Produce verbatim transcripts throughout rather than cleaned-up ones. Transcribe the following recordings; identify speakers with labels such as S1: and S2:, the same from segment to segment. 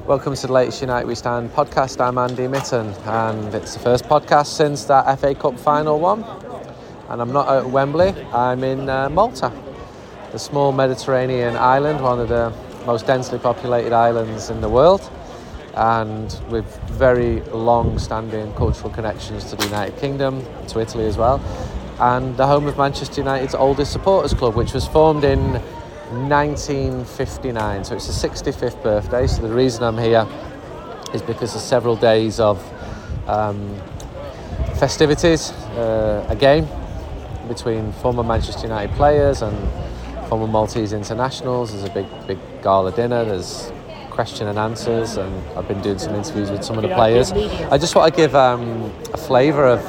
S1: Welcome to the latest United We Stand podcast. I'm Andy Mitten, and it's the first podcast since that F A Cup final one. And I'm not at Wembley, I'm in uh, Malta, the small Mediterranean island, one of the most densely populated islands in the world, and with very long-standing cultural connections to the United Kingdom, to Italy as well, and the home of Manchester United's oldest supporters club, which was formed in nineteen fifty-nine, so it's the sixty-fifth birthday. So the reason I'm here is because of several days of um, festivities, uh, a game between former Manchester United players and former Maltese internationals. There's a big big gala dinner, there's question and answers, and I've been doing some interviews with some of the players. I just want to give um, a flavour of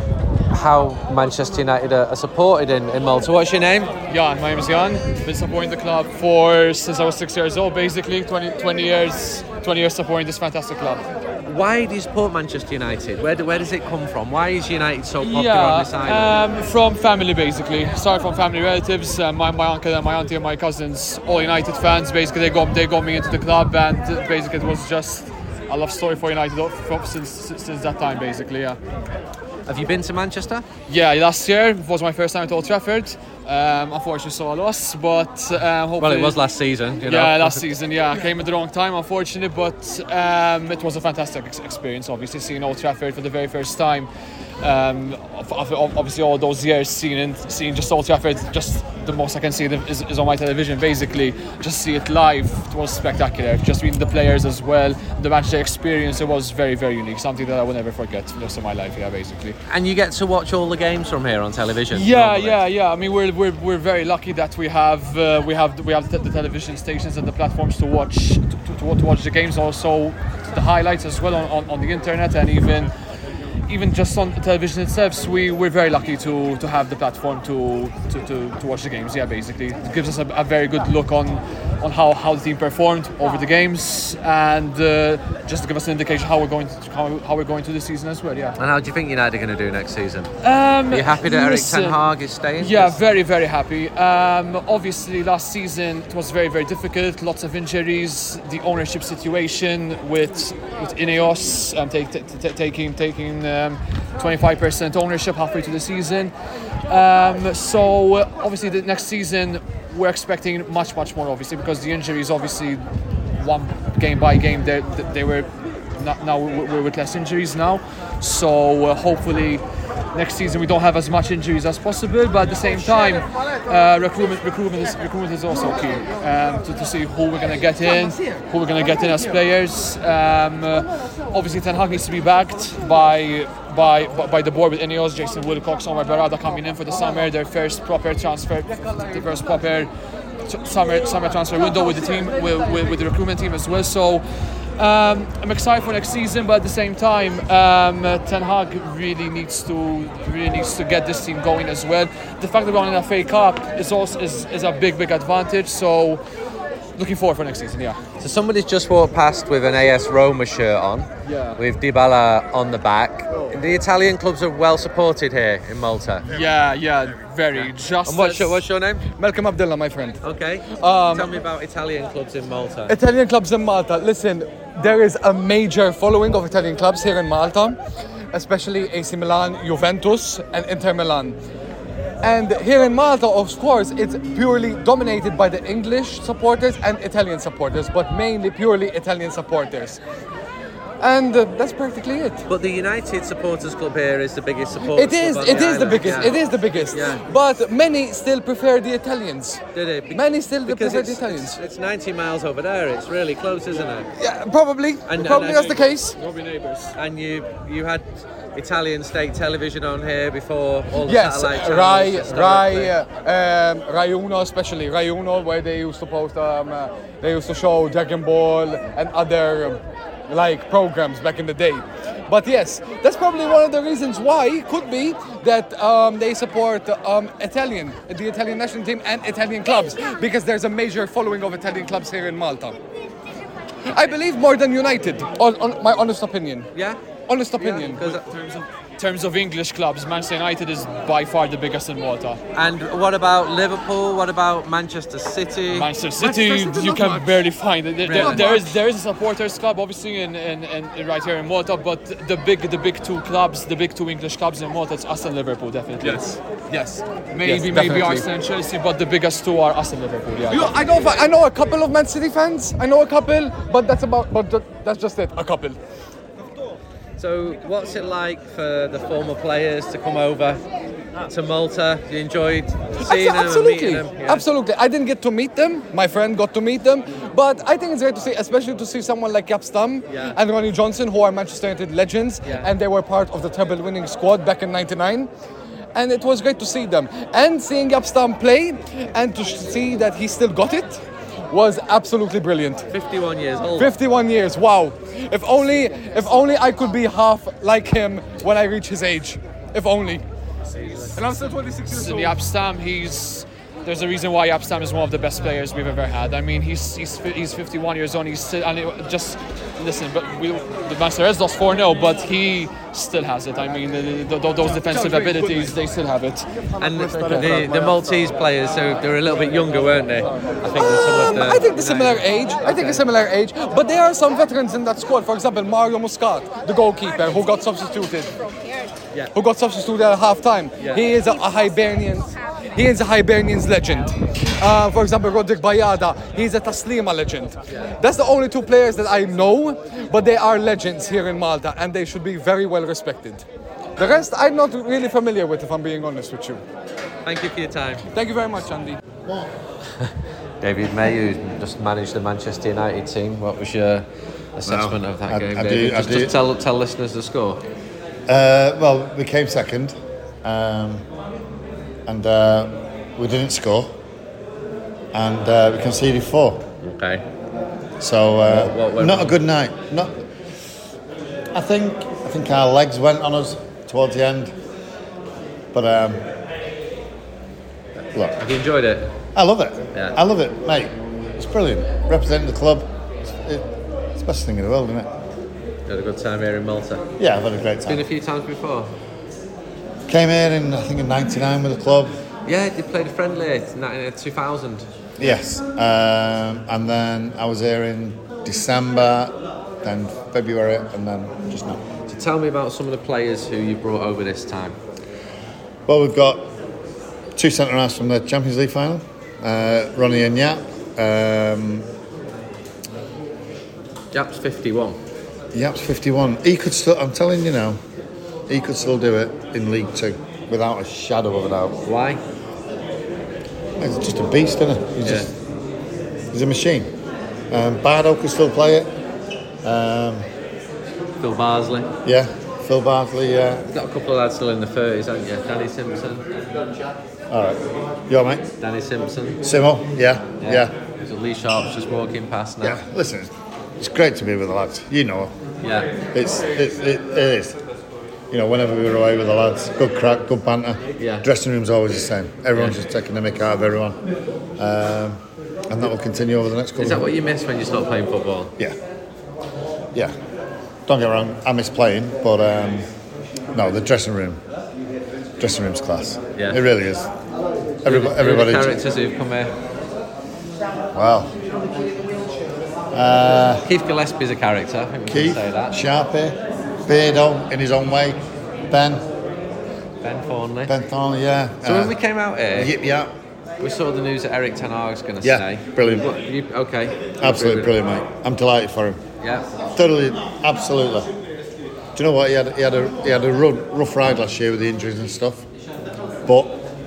S1: how Manchester United are supported in, in Malta. What's your name?
S2: Jan, my name is Jan. Been supporting the club for since I was six years old, basically twenty, twenty years twenty years supporting this fantastic club.
S1: Why do you support Manchester United? Where do, where does it come from? Why is United so popular
S2: yeah,
S1: on this island?
S2: Um, from family, basically. Started from family relatives. Uh, my, my uncle and my auntie and my cousins, all United fans. Basically, they got they got me into the club, and basically it was just a love story for United since since that time, basically. Yeah.
S1: Have you been to Manchester?
S2: Yeah, last year was my first time at Old Trafford. Um, unfortunately, saw a loss, but um, hopefully.
S1: Well, it was last season. You know?
S2: Yeah, last season. Yeah, I came at the wrong time, unfortunately, but um, it was a fantastic ex- experience. Obviously, seeing Old Trafford for the very first time. Um, obviously, all those years seeing seeing just Old Trafford, just the most I can see is, is on my television. Basically, just see it live. It was spectacular. Just reading the players as well, the match day experience. It was very, very unique. Something that I will never forget for the rest of my life. Yeah, basically.
S1: And you get to watch all the games from here on television.
S2: Yeah,
S1: normally.
S2: yeah, yeah. I mean, we're we're, we're very lucky that we have uh, we have we have the, the television stations and the platforms to watch to, to, to watch the games. Also, the highlights as well on, on, on the internet, and even. Even just on television itself, so we, we're very lucky to, to have the platform to, to, to, to watch the games. Yeah, basically. It gives us a, a very good look on on how, how the team performed over the games, and uh, just to give us an indication how we're going to, how, how we're going to the season as well. Yeah.
S1: And how do you think United are going to do next season?
S2: Um,
S1: are you happy that
S2: listen,
S1: Erik ten Hag is staying?
S2: Yeah, very, very happy. Um, obviously, last season it was very, very difficult. Lots of injuries. The ownership situation with with Ineos um, take, t- t- taking taking. Uh, Um, twenty-five percent ownership halfway to the season. Um, so uh, obviously the next season we're expecting much much more, obviously, because the injuries obviously one game by game they they were not, now we're with less injuries now. So uh, hopefully next season we don't have as much injuries as possible, but at the same time uh, recruitment recruitment is, recruitment is also key um, to, to see who we're going to get in, who we're going to get in as players. Um, uh, obviously Ten Hag needs to be backed by by by the board with Ineos, Jason Wilcox, Omar Barada coming in for the summer, their first proper transfer, the first proper summer summer transfer window with the team, with, with, with the recruitment team as well. So Um, I'm excited for next season, but at the same time, um, Ten Hag really needs to really needs to get this team going as well. The fact that we're on an F A Cup is also is, is a big big advantage. So looking forward for next season. Yeah.
S1: So somebody's just walked past with an A S Roma shirt on,
S2: yeah.
S1: with Dybala on the back. The Italian clubs are well supported here in Malta.
S2: Yeah, yeah, very. Just
S1: and what's your, what's your name?
S3: Malcolm Abdullah, my friend.
S1: Okay.
S3: Um,
S1: Tell me about Italian clubs in Malta.
S3: Italian clubs in Malta. Listen, there is a major following of Italian clubs here in Malta, especially A C Milan, Juventus, and Inter Milan. And here in Malta, of course, it's purely dominated by the English supporters and Italian supporters, but mainly purely Italian supporters. And uh, that's practically it.
S1: But the United Supporters Club here is the biggest supporters
S3: It is.
S1: club
S3: It
S1: on the
S3: is the
S1: island.
S3: biggest.
S1: Yeah.
S3: It is the biggest.
S1: Yeah.
S3: But many still prefer the Italians.
S1: Did it? Be-
S3: Many still
S1: because
S3: prefer the
S1: it's,
S3: Italians.
S1: It's, it's ninety miles over there. It's really close, isn't it?
S3: Yeah, probably.
S1: And-
S3: probably
S1: and-
S3: that's the case.
S2: We'll be neighbours.
S1: And you you had Italian state television on here before all the
S3: Yes,
S1: satellite channels.
S3: Rai,
S1: historically.
S3: Rai, uh, um, Rai Uno, especially Rai Uno, where they used to post, um, uh, they used to show Dragon Ball and other um, like programs back in the day. But yes, that's probably one of the reasons why could be that um, they support um, Italian, the Italian national team and Italian clubs, because there's a major following of Italian clubs here in Malta. I believe more than United, on, on my honest opinion.
S1: Yeah.
S3: Honest opinion.
S1: Because
S2: In terms of in terms of English clubs, Manchester United is by far the biggest in Malta.
S1: And what about Liverpool? What about Manchester City?
S2: Manchester City,
S3: Manchester City
S2: you
S3: not
S2: can
S3: much.
S2: barely find it. There,
S1: Really?
S2: there is there is a supporters club, obviously, in, in, in right here in Malta, but the big the big two clubs, the big two English clubs in Malta, it's us and Liverpool, definitely.
S3: Yes. Yes.
S2: Maybe
S3: Yes,
S2: maybe
S3: definitely.
S2: Arsenal and Chelsea, but the biggest two are us and Liverpool. Yeah.
S3: You know, I know I know a couple of Man City fans. I know a couple, but that's about but ju- that's just it. A couple.
S1: So, what's it like for the former players to come over to Malta? You enjoyed seeing them and meeting
S3: Absolutely,
S1: them? Yeah.
S3: absolutely. I didn't get to meet them. My friend got to meet them, but I think it's great to see, especially to see someone like Jaap Stam
S1: Yeah.
S3: and Ronnie Johnson, who are Manchester United legends,
S1: Yeah.
S3: and they were part of the treble-winning squad back in ninety-nine. And it was great to see them, and seeing Jaap Stam play, and to see that he still got it, was absolutely brilliant.
S1: fifty-one years old.
S3: fifty-one years, wow! If only, if only I could be half like him when I reach his age. If only. And I'm still twenty-six years
S2: And
S3: old.
S2: Jaap Stam, he's there's a reason why Jaap Stam is one of the best players we've ever had. I mean, he's he's fi- he's fifty-one years old. He's still, and it, just listen, but we the Manchester Reds lost four nil, but he still has it. I mean, the, the, the, those defensive abilities, they still have it.
S1: And the, the, the Maltese players, so they were a little bit younger, weren't they? I think than some of the.
S3: I think the similar age. I think a similar age. But there are some veterans in that squad. For example, Mario Muscat, the goalkeeper, who got substituted.
S1: Yeah.
S3: Who got substituted at half time.
S1: Yeah.
S3: He is a, a Hibernian. He is a Hibernian's legend. Uh, for example, Roderick Bayada, he's a Taslima legend. That's the only two players that I know, but they are legends here in Malta, and they should be very well respected. The rest, I'm not really familiar with, if I'm being honest with you.
S1: Thank you for your time.
S3: Thank you very much, Andy.
S1: David May, who just managed the Manchester United team. What was your assessment
S4: Well,
S1: of that
S4: I-
S1: game,
S4: I do-
S1: David?
S4: I
S1: just
S4: do-
S1: just tell, tell listeners the score.
S4: Uh, well, we came second, um, and uh, we didn't score, and uh, we conceded four.
S1: Okay.
S4: So uh,
S1: What- what went
S4: not a
S1: wrong?
S4: good night. Not. I think I think our legs went on us towards the end, but um, look,
S1: Have you enjoyed it?
S4: I love it.
S1: Yeah.
S4: I love it, mate. It's brilliant. Representing the club, it's, it, it's the best thing in the world, isn't it?
S1: You had a good time here in Malta.
S4: Yeah, I've had a great
S1: Been a
S4: time.
S1: few times before.
S4: Came here in I think in ninety-nine with the club.
S1: Yeah, you played a friendly in two thousand.
S4: Yes, um, and then I was here in December, then February, and then just now.
S1: So tell me about some of the players who you brought over this time.
S4: Well, we've got two centre halves from the Champions League final, uh, Ronnie and Jaap. Um,
S1: Jaap's fifty-one.
S4: Jaap's fifty-one. He could still. I'm telling you now, he could still do it in League Two without a shadow of a doubt.
S1: Why?
S4: He's just a beast, isn't he? He's
S1: Yeah.
S4: just he's a machine. Um, Bardo could still play it. Um,
S1: Phil Barsley.
S4: yeah, Phil Bartley. Yeah.
S1: You've got a couple of lads still in the thirties, haven't you? Danny Simpson.
S4: All right. You all right, mate?
S1: Danny Simpson.
S4: Simo. Yeah. Yeah.
S1: So Lee Sharp's just walking past now.
S4: Yeah, listen, it's great to be with the lads. You know,
S1: Yeah.
S4: it's it, it, it is. You know, whenever we were away with the lads, good crack, good banter.
S1: Yeah.
S4: Dressing room's always the same. Everyone's
S1: Yeah.
S4: just taking the mick out of everyone, um, and that will continue over the next couple.
S1: Is that
S4: of
S1: what you miss when you stop playing football?
S4: Yeah, yeah. Don't get me wrong, I miss playing, but um, no, the dressing room, dressing room's class.
S1: Yeah.
S4: It really is. Everybody,
S1: Who are the
S4: everybody.
S1: characters who've come here.
S4: Wow.
S1: Keith Gillespie's a character. I think we
S4: Keith,
S1: can say that.
S4: Sharpie, Beardo in his own way, Ben,
S1: Ben Thornley.
S4: Ben Thornley, yeah.
S1: So
S4: Uh,
S1: when we came out here,
S4: Yip Yap.
S1: we saw the news that Eric Ten Hag's going to
S4: Yeah,
S1: stay.
S4: brilliant.
S1: What, you, okay.
S4: Absolutely brilliant, mate. I'm delighted for him.
S1: Yeah.
S4: Totally, absolutely. Do you know what? He had he had a he had a rough, rough ride last year with the injuries and stuff, but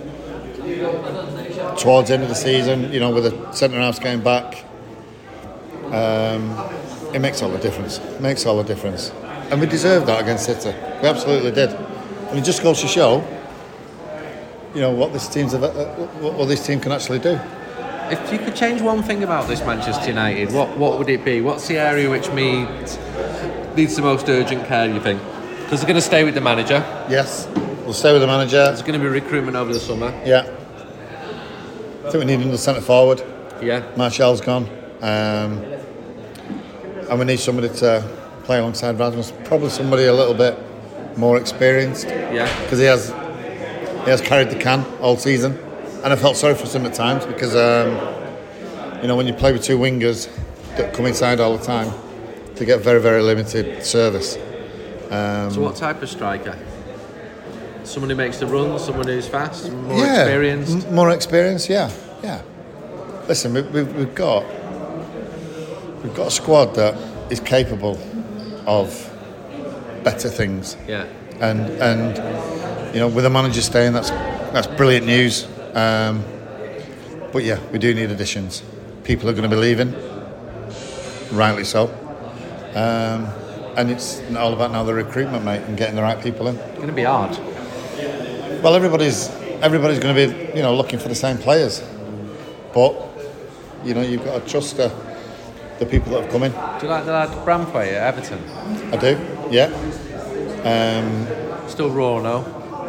S4: towards the end of the season, you know, with the centre halves getting back, um, it makes all the difference. It makes all the difference, and we deserved that against City. We absolutely did, and it just goes to show, you know, what this team's uh, what, what this team can actually do.
S1: If you could change one thing about this Manchester United, what what would it be? What's the area which needs needs the most urgent care, you think? Because they're going to stay with the manager.
S4: Yes, we'll stay with the manager.
S1: There's going to be recruitment over the summer.
S4: Yeah. I think we need another centre forward.
S1: Yeah.
S4: Martial's gone. Um, and we need somebody to play alongside Rasmus. Probably somebody a little bit more experienced.
S1: Yeah.
S4: Because he has he has carried the can all season, and I felt sorry for him at times because um, you know when you play with two wingers that come inside all the time, they get very very limited service. Um,
S1: So what type of striker? Someone who makes the run, someone who's fast, more
S4: yeah,
S1: experienced?
S4: m- more experienced, yeah, yeah. Listen, we, we've, we've got we've got a squad that is capable of better things,
S1: Yeah.
S4: and and you know with the manager staying, that's that's brilliant news. Um, but yeah, we do need additions. People are going to be leaving, rightly so. Um, and it's all about now the recruitment, mate, and getting the right people in.
S1: It's going to be hard.
S4: Well, everybody's everybody's going to be, you know, looking for the same players, but you know, you've got to trust the, the people that have come in.
S1: Do you like the lad Bramway at Everton?
S4: I do, yeah. Um,
S1: Still raw, no?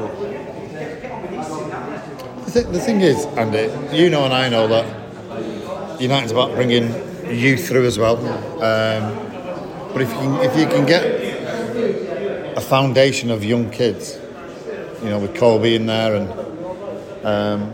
S4: the, th- the thing is, Andy, you know and I know that United's about bringing youth through as well. Um, but if you can, if you can get a foundation of young kids, you know, with Kobe in there and um,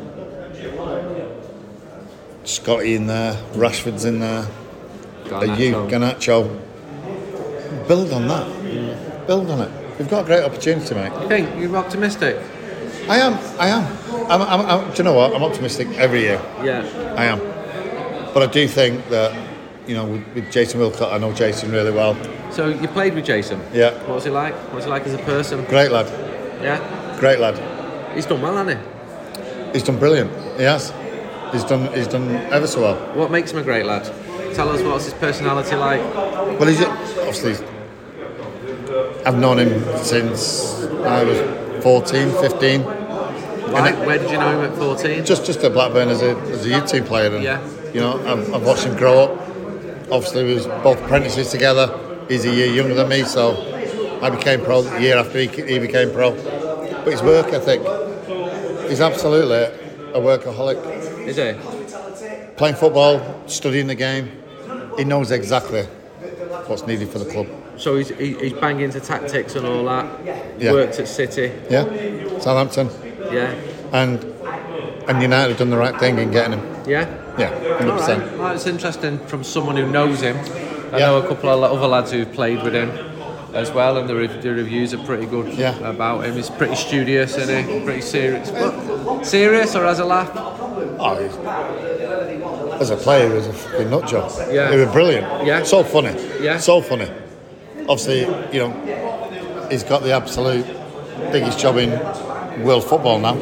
S4: Scotty in there, Rashford's in there, a youth, Garnacho. Build on that. Mm. Build on it. We've got a great opportunity, mate.
S1: You think? You're optimistic?
S4: I am. I am. I'm, I'm, I'm, do you know what? I'm optimistic every year.
S1: Yeah.
S4: I am. But I do think that, you know, with, with Jason Wilcott, I know Jason really well.
S1: So you played with Jason?
S4: Yeah.
S1: What was he like? What was he like as a person?
S4: Great lad.
S1: Yeah?
S4: Great lad.
S1: He's done well, hasn't
S4: He's done brilliant. He has. He's done. He's done ever so well.
S1: he? What makes him a great lad? Tell us, what's his personality like?
S4: Well, he's obviously. I've known him since I was fourteen, fifteen.
S1: Why?
S4: it-
S1: Where did you know him at fourteen?
S4: Just, just at Blackburn as a as a youth team player, and
S1: Yeah.
S4: you know, I've, I've watched him grow up. Obviously, we was both apprentices together. He's a year younger than me, so I became pro the year after he, he became pro. But his work ethic, he's absolutely a workaholic.
S1: Is he?
S4: Playing football, studying the game, he knows exactly what's needed for the club.
S1: So he's, he, he's banging into tactics and all that.
S4: Yeah.
S1: Worked at City.
S4: Yeah, Southampton,
S1: Yeah.
S4: and and United have done the right thing in getting him.
S1: Yeah?
S4: Yeah, hundred
S1: All
S4: percent.
S1: right. Well, it's interesting from someone who knows him. I
S4: Yeah.
S1: know a couple of other lads who've played with him as well, and the, re- the reviews are pretty good
S4: Yeah.
S1: about him. He's pretty studious, isn't he? Pretty serious. But serious or as a laugh?
S4: Oh, he's, as a player, he was a fucking nut job.
S1: Yeah.
S4: He was brilliant.
S1: Yeah.
S4: So funny.
S1: Yeah.
S4: So funny. Obviously, you know, he's got the absolute biggest job in world football now,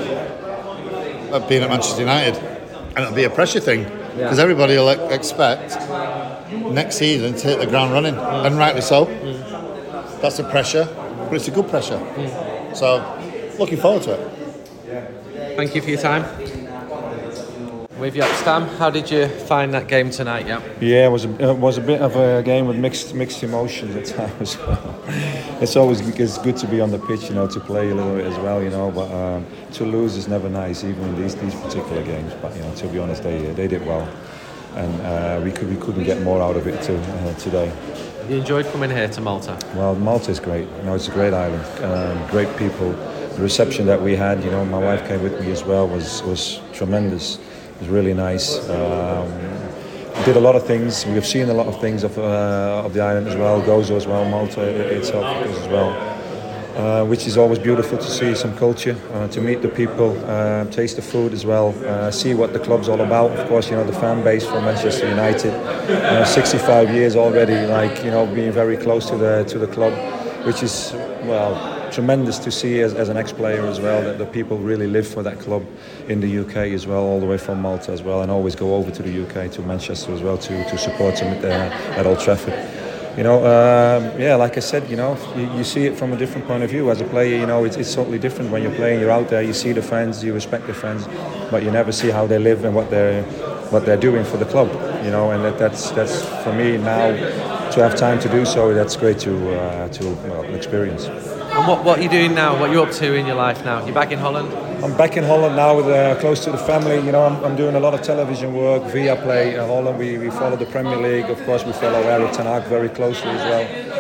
S4: at being at Manchester United, and it'll be a pressure thing because
S1: Yeah.
S4: everybody will e- expect next season to hit the ground running,
S1: Mm.
S4: and rightly so. That's the pressure, but it's a good pressure.
S1: Mm.
S4: So, looking forward to it.
S1: Thank you for your time. With you, Stam, how did you find that game tonight? Yeah.
S5: Yeah, it was a, it was a bit of a game with mixed mixed emotions at times. It's always it's good to be on the pitch, you know, to play a little bit as well, you know. But um, to lose is never nice, even in these these particular games. But you know, to be honest, they they did well, and uh, we could we couldn't get more out of it too, uh, today.
S1: You enjoyed coming here to Malta?
S5: Well, Malta is great. You know, it's a great island, um, great people. The reception that we had, you know, my wife came with me as well, was was tremendous. It was really nice. Um, did a lot of things. We have seen a lot of things of uh, of the island as well. Gozo as well, Malta itself as well, uh, which is always beautiful to see some culture, uh, to meet the people, uh, taste the food as well, uh, see what the club's all about. Of course, you know the fan base for Manchester United, uh, sixty-five years already. Like you know, being very close to the to the club, which is well. Tremendous to see as, as an ex-player as well that the people really live for that club in the U K as well, all the way from Malta as well, and always go over to the U K, to Manchester as well, to, to support them at, uh, at Old Trafford. You know, um, yeah, like I said, you know, you, you see it from a different point of view. As a player, you know, it's, it's totally different when you're playing. You're out there, you see the fans, you respect the fans, but you never see how they live and what they're what they're doing for the club. You know, and that, that's that's for me now to have time to do so. That's great to uh, to well, experience.
S1: And what, what are you doing now? What are you up to in your life now? You're back in Holland?
S5: I'm back in Holland now, with uh, close to the family. You know, I'm, I'm doing a lot of television work via Play. Uh, Holland, we, we follow the Premier League. Of course, we follow Erik ten Hag very closely as well.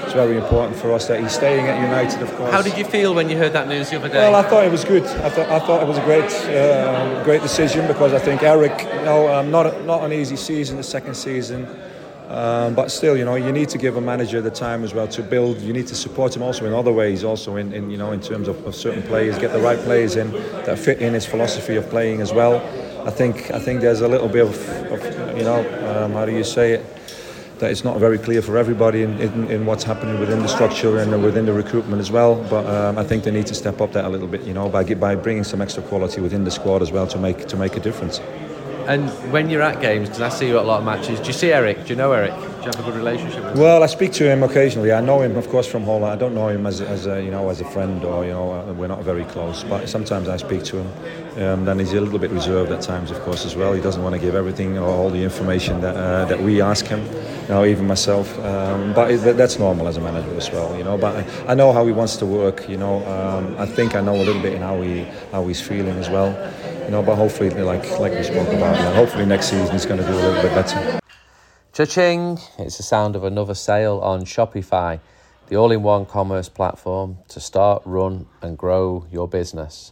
S5: it's very important for us that he's staying at United, of course.
S1: How did you feel when you heard that news the other day?
S5: Well, I thought it was good. I thought I thought it was a great uh, great decision, because I think Eric, you know, um, not a, not an easy season, the second season. Um, but still, you know, you need to give a manager the time as well to build. You need to support him also in other ways, also in, in you know, in terms of, of certain players, get the right players in that fit in his philosophy of playing as well. I think I think there's a little bit of, of you know, um, how do you say it, that it's not very clear for everybody in, in, in what's happening within the structure and within the recruitment as well. But um, I think they need to step up that a little bit, you know, by by bringing some extra quality within the squad as well to make to make a difference.
S1: And when you're at games, because I see you at a lot of matches, do you see Eric? Do you know Eric? Do you have a good relationship with him?
S5: Well, I speak to him occasionally. I know him, of course, from Holland. I don't know him as, as a, you know, as a friend, or, you know, we're not very close. But sometimes I speak to him. Um, then he's a little bit reserved at times, of course, as well. He doesn't want to give everything or all the information that uh, that we ask him. You know, even myself. Um, but it, that's normal as a manager as well, you know. But I, I know how he wants to work. You know, um, I think I know a little bit in how he how he's feeling as well. You know, but hopefully, like like we spoke about, you know, hopefully next season he's going to do a little bit better.
S1: Cha-ching! It's the sound of another sale on Shopify, the all-in-one commerce platform to start, run and grow your business.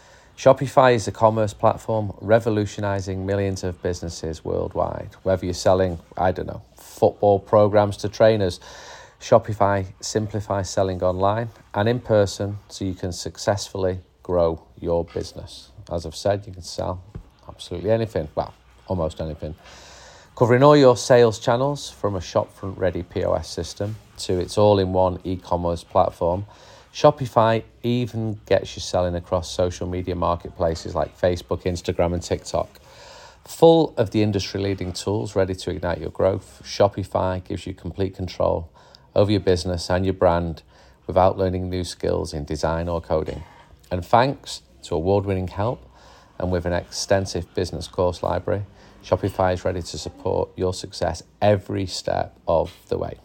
S1: Shopify is a commerce platform revolutionizing millions of businesses worldwide. Whether you're selling, I don't know, football programs to trainers, Shopify simplifies selling online and in person so you can successfully grow your business. As I've said, you can sell absolutely anything, well, almost anything. Covering all your sales channels, from a shopfront-ready P O S system to its all-in-one e-commerce platform. Shopify even gets you selling across social media marketplaces like Facebook, Instagram and TikTok. Full of the industry-leading tools ready to ignite your growth, Shopify gives you complete control over your business and your brand without learning new skills in design or coding. And thanks to award-winning help and with an extensive business course library, Shopify is ready to support your success every step of the way.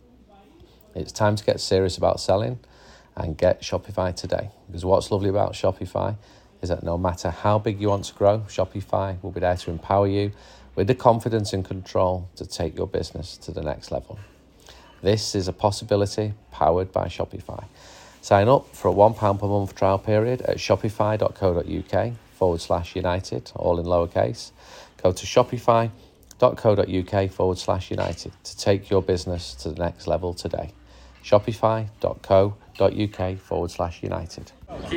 S1: It's time to get serious about selling and get Shopify today. Because what's lovely about Shopify is that no matter how big you want to grow, Shopify will be there to empower you with the confidence and control to take your business to the next level. This is a possibility powered by Shopify. Sign up for a one pound per month trial period at shopify.co.uk forward slash United, all in lowercase. Go to shopify.co.uk forward slash United to take your business to the next level today. Shopify.co.uk forward slash United.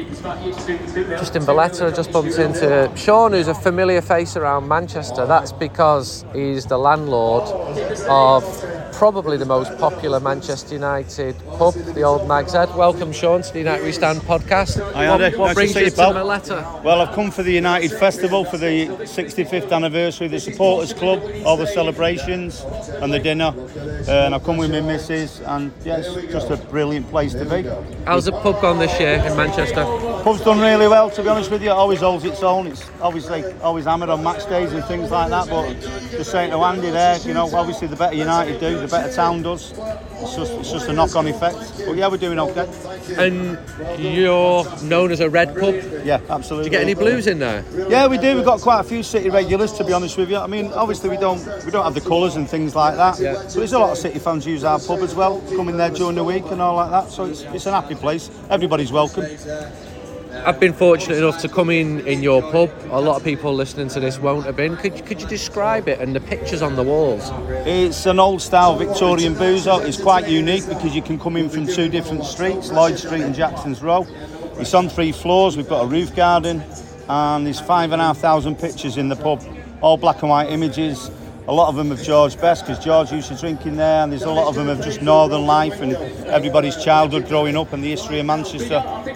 S1: Just in Valletta, I just bumped into Sean, who's a familiar face around Manchester. That's because he's the landlord of probably the most popular Manchester United pub, the Old Nag's Head. Welcome, Sean, to the United We Stand podcast.
S6: Hi,
S1: what
S6: Andy.
S1: what
S6: Nice
S1: brings
S6: to
S1: you
S6: see
S1: to
S6: you, pal.
S1: Valletta?
S6: Well, I've come for the United Festival for the sixty-fifth anniversary of the Supporters Club, all the celebrations and the dinner. Uh, and I've come with my missus, and yeah, it's just a brilliant place to be.
S1: How's the pub gone this year in Manchester?
S6: Pub's done really well, to be honest with you. It always holds its own. It's obviously always hammered on match days and things like that, but just saying to Andy there, you know, obviously the better United do, the better town does. It's just, it's just a knock-on effect. But yeah, we're doing okay.
S1: And you're known as a red pub?
S6: Yeah, absolutely.
S1: Do you get any blues in there?
S6: Yeah, we do. We've got quite a few City regulars, to be honest with you. I mean, obviously we don't we don't have the colours and things like that.
S1: Yeah.
S6: So there's a lot of City fans use our pub as well, come in there during the week and all like that. So it's it's an happy place. Everybody's welcome.
S1: I've been fortunate enough to come in in your pub. A lot of people listening to this won't have been. Could, could you describe it and the pictures on the walls?
S6: It's an old style Victorian boozer. It's quite unique because you can come in from two different streets, Lloyd Street and Jackson's Row. It's on three floors. We've got a roof garden and there's five and a half thousand pictures in the pub, all black and white images. A lot of them of George Best, because George used to drink in there, and there's a lot of them of just northern life and everybody's childhood growing up and the history of Manchester.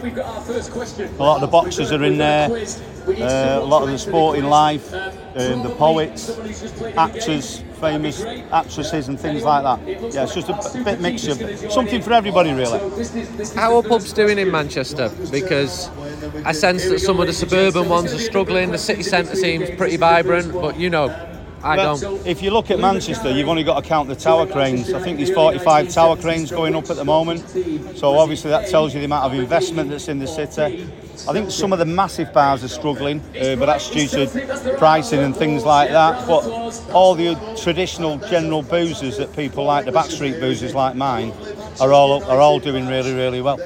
S6: A lot of the boxers are in there, uh, a lot of the sporting life, um, the poets, actors, famous actresses and things like that. Yeah, it's just a bit mixture, something for everybody really.
S1: How are pubs doing in Manchester? Because I sense that some of the suburban ones are struggling, the city centre seems pretty vibrant, but you know, I
S6: well,
S1: don't.
S6: If you look at Manchester, you've only got to count the tower cranes. I think there's forty-five tower cranes going up at the moment. So obviously that tells you the amount of investment that's in the city. I think some of the massive bars are struggling, uh, but that's due to pricing and things like that. But all the traditional general boozers that people like, the backstreet boozers like mine, are all are all doing really, really well.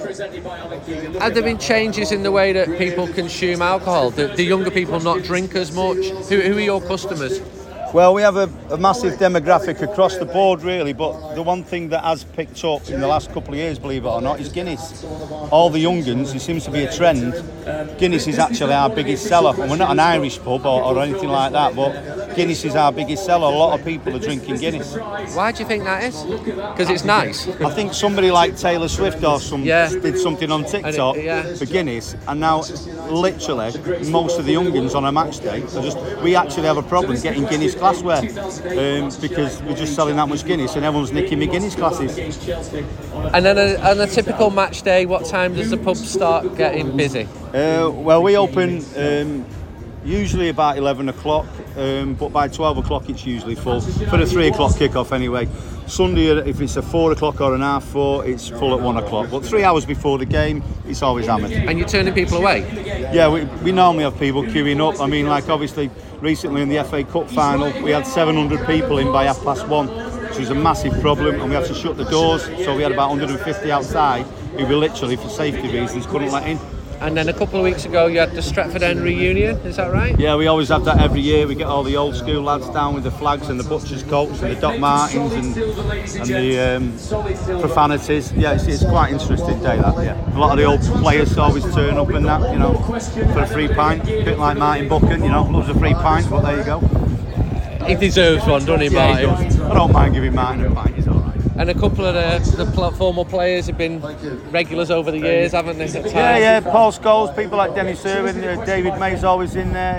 S1: Have there been changes in the way that people consume alcohol? Do, do younger people not drink as much? Who, who are your customers?
S6: Well, we have a, a massive demographic across the board, really, but the one thing that has picked up in the last couple of years, believe it or not, is Guinness. All the young uns, there seems to be a trend. Guinness is actually our biggest seller, and we're not an Irish pub or, or anything like that, but Guinness is our biggest seller. A lot of people are drinking Guinness.
S1: Why do you think that is? Because it's nice.
S6: I think somebody like Taylor Swift or some
S1: yeah.
S6: did something on TikTok
S1: it, yeah.
S6: for Guinness, and now literally most of the young uns on a match day are just. We actually have a problem getting Guinness glassware um, because we're just selling that much Guinness and everyone's nicking me Guinness glasses.
S1: And then a, on a typical match day, what time does the pub start getting busy?
S6: Uh, well, we open um, usually about eleven o'clock, um, but by twelve o'clock it's usually full for the three o'clock kick-off anyway. Sunday, if it's a four o'clock or an half four, it's full at one o'clock. But three hours before the game, it's always hammered.
S1: And you're turning people away?
S6: Yeah, we, we normally have people queuing up. I mean, like obviously, recently in the F A Cup final, we had seven hundred people in by half past one, which was a massive problem, and we had to shut the doors. So we had about one hundred fifty outside, who we literally, for safety reasons, couldn't let in.
S1: And then a couple of weeks ago you had the Stretford End reunion, is that right?
S6: Yeah, we always have that every year. We get all the old school lads down with the flags and the butcher's coats and the Doc Martens and, and the um, profanities. Yeah, it's, it's quite an interesting day, that, yeah. A lot of the old players always turn up and that, you know, for a free pint. A bit like Martin Buchan, you know, loves a free pint, but there you go.
S1: He deserves one, doesn't he,
S6: yeah,
S1: Martin?
S6: He I don't mind giving Martin a pint, he's all right.
S1: And a couple of the, the former players have been regulars over the years, haven't they?
S6: Yeah, yeah. Paul Scholes, people like Dennis Irwin, uh, David May's always in there.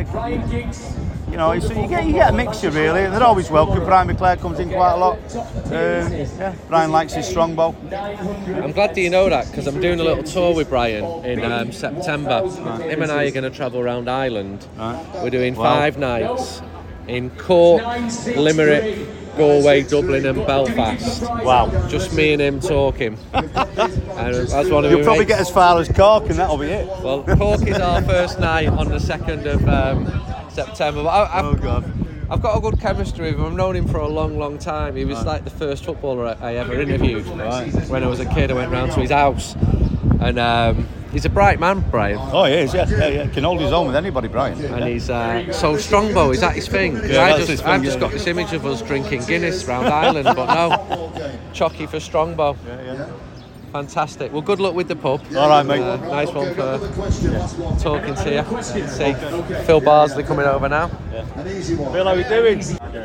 S6: You know, it's, you get you get a mixture really. They're always welcome. Brian McClare comes in quite a lot. Um, yeah, Brian likes his strongbow.
S1: I'm glad that you know that because I'm doing a little tour with Brian in um, September. Right. Him and I are going to travel around Ireland. Right. We're doing wow. five nights in Cork, Limerick, Galway, Dublin and Belfast.
S6: Wow.
S1: Just me and him talking. And that's one of
S6: You'll probably
S1: mates.
S6: get as far as Cork and that'll be it.
S1: Well, Cork is our first night on the second of um, September. But I, I've,
S6: oh God.
S1: I've got a good chemistry with him. I've known him for a long, long time. He was right. like the first footballer I, I ever interviewed. Right. When I was a kid, I went round to his house. And um, he's a bright man, Brian.
S6: Oh, he is, yeah. yeah, yeah. Can hold his own with anybody, Brian.
S1: And he's uh, so strongbow. Is that his thing?
S6: Yeah,
S1: I
S6: that's
S1: just,
S6: his thing,
S1: I've
S6: yeah.
S1: just got this image of us drinking Guinness round Ireland, but no, Chalky for strongbow.
S6: Yeah, yeah.
S1: Fantastic. Well, good luck with the pub.
S6: All right, mate.
S1: Uh, nice one for yeah. talking to you. See Phil Barsley coming over now.
S6: Yeah. Phil, how are you doing?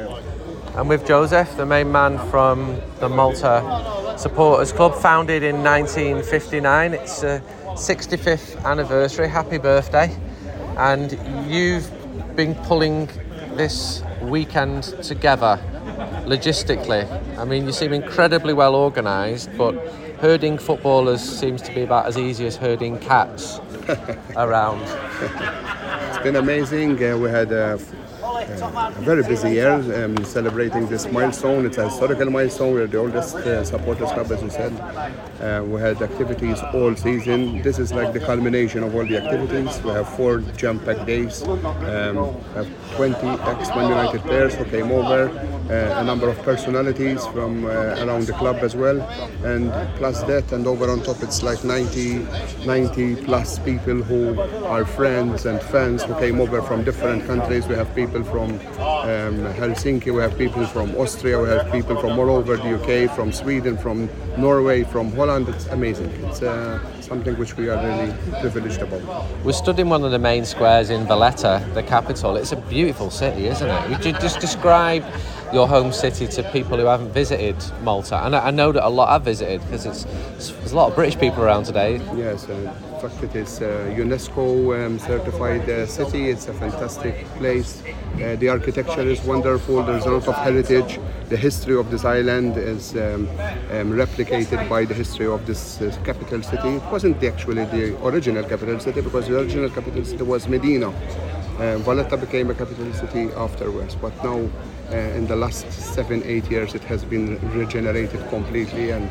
S1: I'm with Joseph, the main man from the Malta Supporters Club, founded in nineteen fifty-nine. It's a sixty-fifth anniversary. Happy birthday. And you've been pulling this weekend together logistically. I mean, you seem incredibly well organised, but herding footballers seems to be about as easy as herding cats around.
S7: It's been amazing. Uh, we had a, a very busy year um, celebrating this milestone. It's a historical milestone. We're the oldest uh, supporters club, as you said. Uh, we had activities all season. This is like the culmination of all the activities. We have four jam-packed days. Um, we have twenty ex-Man United players who came over, uh, a number of personalities from uh, around the club as well, and plus that, and over on top it's like ninety, ninety plus people who are friends and fans who came over from different countries. We have people from um, Helsinki, we have people from Austria, we have people from all over the U K, from Sweden, from Norway, from Holland. It's amazing. It's uh, something which we are really privileged about.
S1: We're stood in one of the main squares in Valletta, the capital. It's a beautiful city, isn't it? Would you just describe your home city to people who haven't visited Malta? And I know that a lot have visited because it's, it's there's a lot of British people around today.
S7: Yes, uh, in fact it is a UNESCO um, certified uh, city. It's a fantastic place. Uh, the architecture is wonderful. There's a lot of heritage. The history of this island is um, um, replicated by the history of this uh, capital city. It wasn't the, actually the original capital city, because the original capital city was Medina. Uh, Valletta became a capital city afterwards, but now uh, in the last seven, eight years it has been regenerated completely, and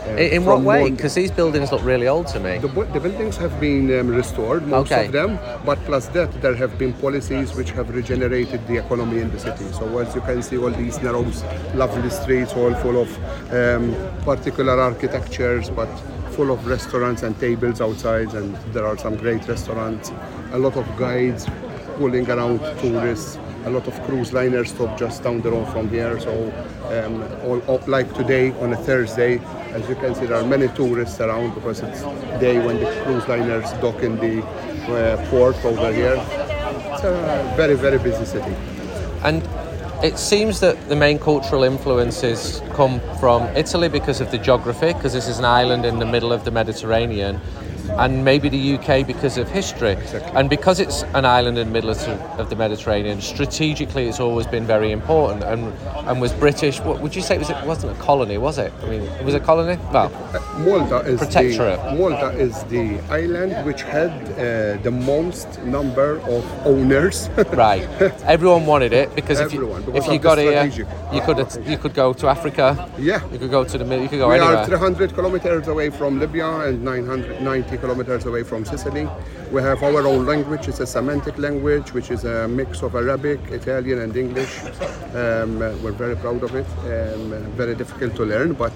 S1: In, in what
S7: from
S1: way?
S7: Mont-
S1: Because these buildings look really old to me.
S7: The, bu- the buildings have been um, restored, most
S1: Okay.
S7: of them, but plus that, there have been policies which have regenerated the economy in the city. So as you can see, all these narrow, lovely streets, all full of um, particular architectures, but full of restaurants and tables outside, and there are some great restaurants, a lot of guides pulling around tourists, a lot of cruise liners stop just down the road from here. So um, all, all, like today on a Thursday, as you can see, there are many tourists around because it's day when the cruise liners dock in the uh, port over here. It's a very, very busy city.
S1: And it seems that the main cultural influences come from Italy because of the geography, because this is an island in the middle of the Mediterranean, and maybe the U K because of history.
S7: Exactly.
S1: And because it's an island in the middle of, of the Mediterranean, strategically it's always been very important, and and was British. What would you say? It, was, it wasn't a colony, was it? I mean, it was a colony? Well,
S7: Uh, Malta is
S1: Protectorate.
S7: the Malta is the island which had uh, the most number of owners.
S1: right. Everyone wanted it because
S7: Everyone,
S1: if you,
S7: because
S1: if you
S7: of
S1: got
S7: the
S1: here,
S7: strategic.
S1: you could you could go to Africa.
S7: Yeah.
S1: You could go to the middle. You could go
S7: We
S1: anywhere.
S7: are three hundred kilometers away from Libya and nine hundred ninety kilometers away from Sicily. We have our own language. It's a Semitic language, which is a mix of Arabic, Italian, and English. Um, uh, we're very proud of it. Um, uh, very difficult to learn, but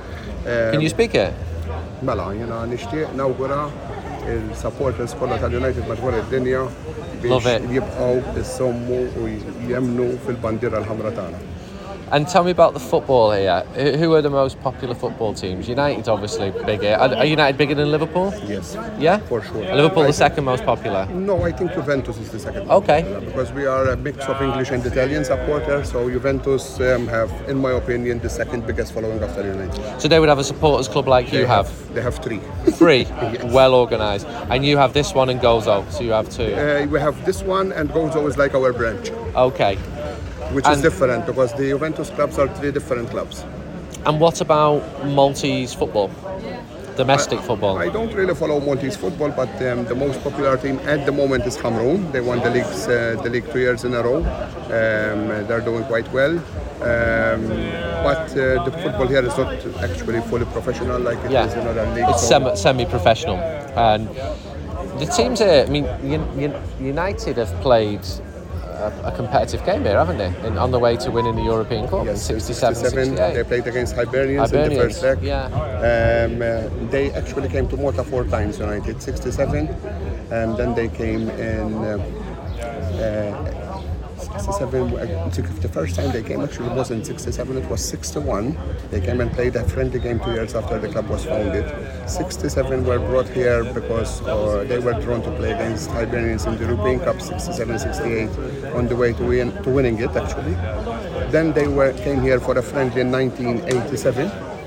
S1: Can you speak it?
S7: mela jena nixtieq nawgura il-supporters kollha tal-United madwar id-dinja
S1: Love
S7: biex
S1: it.
S7: jibqgħu issommu u jemmnu fil-bandiera l-ħamra tagħna.
S1: And tell me about the football here. Who who are the most popular football teams? United's obviously big here. Are are United bigger than Liverpool?
S7: Yes.
S1: Yeah?
S7: For sure.
S1: Liverpool the second most popular?
S7: No, I think Juventus is the second.
S1: Okay.
S7: Because we are a mix of English and Italian supporters, so Juventus um, have, in my opinion, the second biggest following after United.
S1: So they would have a supporters club like you
S7: They
S1: have?
S7: They have three.
S1: Three?
S7: Yes.
S1: Well organised. And you have this one and Gozo, so you have two.
S7: Uh, we have this one, and Gozo is like our branch,
S1: Okay.
S7: which is
S1: And-
S7: different because the Juventus clubs are three different clubs.
S1: And what about Maltese football? Domestic football?
S7: I don't really follow Maltese football, but um, the most popular team at the moment is Hamroon. They won the leagues, uh, the league two years in a row. Um, they're doing quite well. Um, but uh, the football here is not actually fully professional like it
S1: Yeah.
S7: is in other leagues.
S1: It's
S7: so-
S1: semi- semi-professional. And the teams here, I mean, Un- Un- United have played a, a competitive game here, haven't they? In, on the way to winning the European Cup in
S7: Yes,
S1: sixty-seven,
S7: sixty-seven.
S1: sixty-eight.
S7: They played against Hibernians, in the
S1: Hibernians,
S7: first leg.
S1: yeah.
S7: Um, uh, they actually came to Malta four times, United, sixty-seven, and then they came in uh, uh, sixty-seven. uh, The first time they came actually wasn't sixty-seven, it was sixty-one. They came and played a friendly game two years after the club was founded. sixty-seven were brought here because uh, they were drawn to play against Hibernians in the European Cup, sixty-seven sixty-eight, on the way to, win, to winning it actually. Then they were came here for a friendly in nineteen eighty-seven.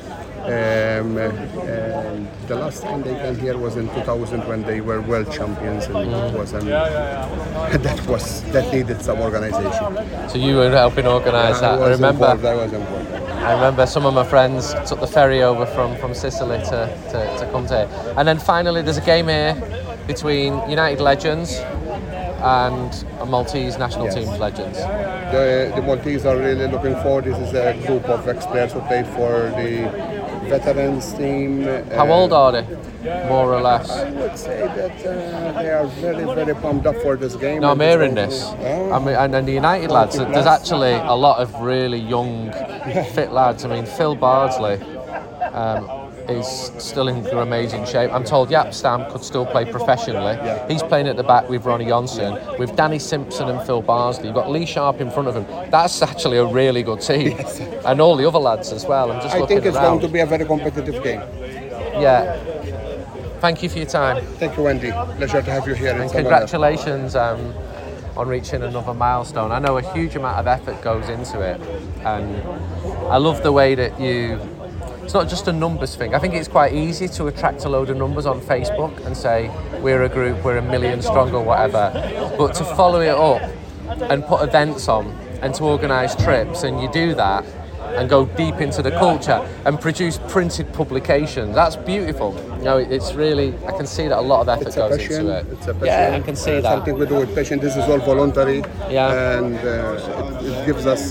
S7: Um, uh, and the last time they came here was in two thousand when they were world champions, and it was um, that was that needed some organisation.
S1: So you were helping organise that. I
S7: was
S1: remember.
S7: involved, I was involved.
S1: I remember some of my friends took the ferry over from, from Sicily to, to, to come to here. And then finally there's a game here between United legends and a Maltese national
S7: Yes.
S1: team's legends.
S7: The, the Maltese are really looking forward. This is a group of ex-players who played for the veterans team.
S1: How
S7: uh,
S1: old are they, more or less?
S7: I would say that uh, they are very, very pumped up for this game.
S1: No, I'm
S7: And
S1: hearing
S7: so-
S1: this.
S7: Oh.
S1: I mean, and, and the United lads,
S7: United
S1: there's
S7: lads.
S1: actually a lot of really young, fit lads. I mean, Phil Bardsley um, is still in amazing shape. I'm told Jaap Stam could still play professionally.
S7: Yeah.
S1: He's playing at the back with Ronnie Johnson, with Danny Simpson and Phil Bardsley. You've got Lee Sharp in front of him. That's actually a really good team. And all the other lads as well. I'm just
S7: I
S1: looking
S7: think it's
S1: around.
S7: going to be a very competitive game.
S1: Yeah. Thank you for your time.
S7: Thank you, Wendy. Pleasure to have you here. in
S1: And
S7: Savannah.
S1: congratulations um, on reaching another milestone. I know a huge amount of effort goes into it, and I love the way that you. It's not just a numbers thing. I think it's quite easy to attract a load of numbers on Facebook and say we're a group, we're a million strong or whatever. But to follow it up and put events on and to organise trips, and you do that and go deep into the culture and produce printed publications. That's beautiful. You know, it's really, I can see that a lot of effort
S7: It's a
S1: goes
S7: passion.
S1: into it.
S7: It's a passion.
S1: Yeah, I can see
S7: Uh,
S1: that.
S7: Something we do with passion. This is all voluntary.
S1: Yeah.
S7: And uh, it, it gives us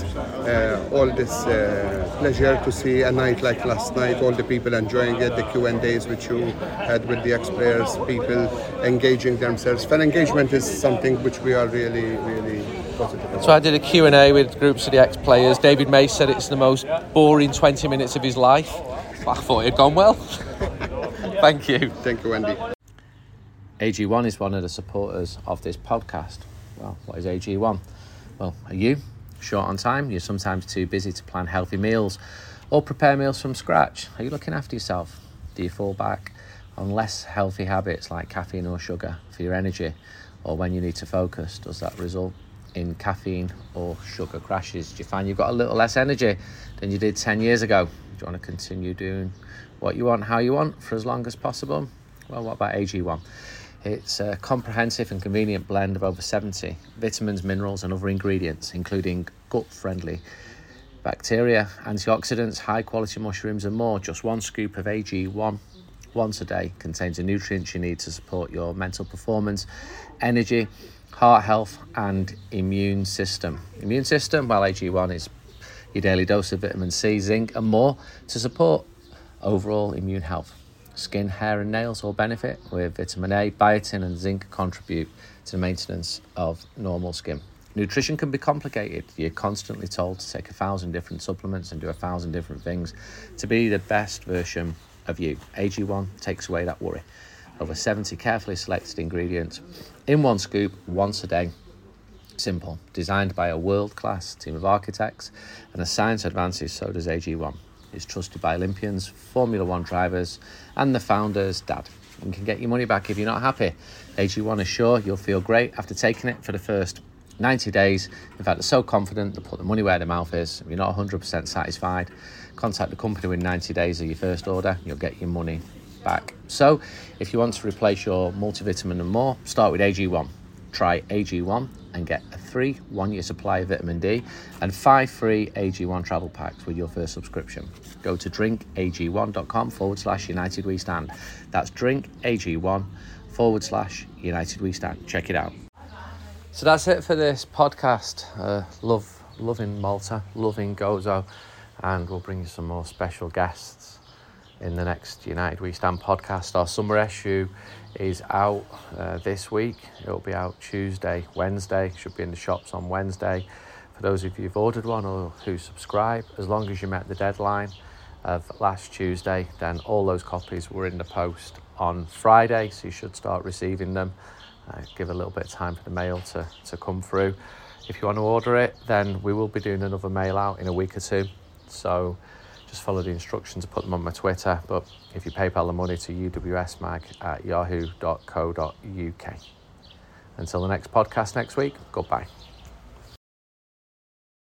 S7: uh, all this uh, pleasure to see a night like last night, all the people enjoying it, the Q and A's which you had with the ex-players, people engaging themselves. Fan engagement is something which we are really, really positive about.
S1: So I did a Q and A with groups of the ex-players. David May said it's the most boring twenty minutes of his life. I thought it had gone well. Thank you.
S7: Thank you, Andy.
S1: A G one is one of the supporters of this podcast. Well, what is A G one? Well, are you short on time? You're sometimes too busy to plan healthy meals or prepare meals from scratch. Are you looking after yourself? Do you fall back on less healthy habits like caffeine or sugar for your energy, or when you need to focus, does that result in caffeine or sugar crashes? Do you find you've got a little less energy than you did ten years ago? Do you want to continue doing what you want, how you want, for as long as possible? Well, what about A G one? It's a comprehensive and convenient blend of over seventy vitamins, minerals and other ingredients, including gut-friendly bacteria, antioxidants, high-quality mushrooms and more. Just one scoop of A G one once a day contains the nutrients you need to support your mental performance, energy, heart health and immune system. Immune system, well, A G one is your daily dose of vitamin C, zinc and more to support overall immune health. Skin, hair and nails all benefit with vitamin A, biotin and zinc contribute to the maintenance of normal skin. Nutrition can be complicated. You're constantly told to take a thousand different supplements and do a thousand different things to be the best version of you. A G one takes away that worry. Over seventy carefully selected ingredients in one scoop once a day. Simple. Designed by a world-class team of architects and as science advances, so does A G one. It's trusted by Olympians, Formula One drivers and the founder's dad, and can get your money back if you're not happy. A G one is sure you'll feel great after taking it for the first ninety days. In fact, they're so confident they put the money where their mouth is. If you're not one hundred percent satisfied, contact the company within ninety days of your first order. You'll get your money back. So if you want to replace your multivitamin and more, start with A G one. Try A G one and get a free one-year supply of vitamin D and five free A G one travel packs with your first subscription. Go to drinkag1.com forward slash United We Stand. That's drinkag1 forward slash United We Stand. Check it out. So that's it for this podcast. Uh, love, loving Malta, loving Gozo, and we'll bring you some more special guests in the next United We Stand podcast. Our summer issue is out uh, this week. It'll be out Tuesday, Wednesday. Should be in the shops on Wednesday. For those of you who've ordered one or who subscribe, as long as you met the deadline of last Tuesday, then all those copies were in the post on Friday, so you should start receiving them. Uh, give a little bit of time for the mail to, to come through. If you want to order it, then we will be doing another mail out in a week or two. So just follow the instructions, put them on my Twitter. But if you PayPal the money to u w s mag at yahoo dot co dot u k. Until the next podcast next week, goodbye.